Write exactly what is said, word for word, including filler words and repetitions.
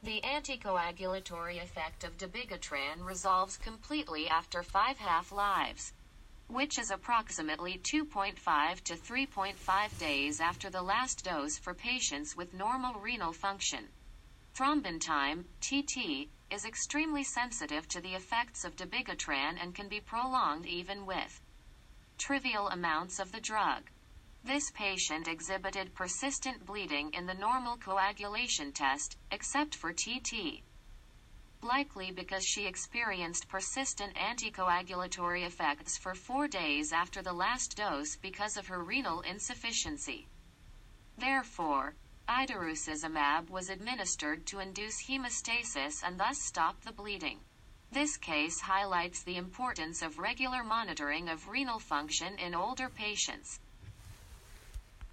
The anticoagulatory effect of dabigatran resolves completely after five half-lives, which is approximately two point five to three point five days after the last dose for patients with normal renal function. Thrombin time, T T, is extremely sensitive to the effects of dabigatran and can be prolonged even with trivial amounts of the drug. This patient exhibited persistent bleeding in the normal coagulation test, except for T T. Likely because she experienced persistent anticoagulatory effects for four days after the last dose because of her renal insufficiency. Therefore, idarucizumab was administered to induce hemostasis and thus stop the bleeding. This case highlights the importance of regular monitoring of renal function in older patients.